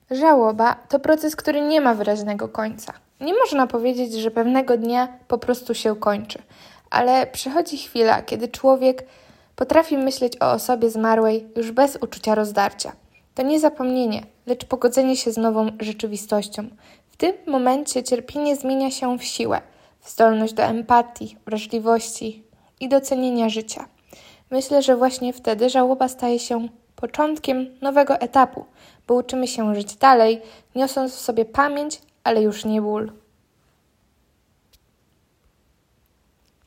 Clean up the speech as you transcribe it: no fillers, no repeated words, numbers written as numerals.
Żałoba to proces, który nie ma wyraźnego końca. Nie można powiedzieć, że pewnego dnia po prostu się kończy, ale przychodzi chwila, kiedy człowiek potrafi myśleć o osobie zmarłej już bez uczucia rozdarcia. To nie zapomnienie, lecz pogodzenie się z nową rzeczywistością. W tym momencie cierpienie zmienia się w siłę, w zdolność do empatii, wrażliwości i docenienia życia. Myślę, że właśnie wtedy żałoba staje się początkiem nowego etapu, bo uczymy się żyć dalej, niosąc w sobie pamięć, ale już nie ból.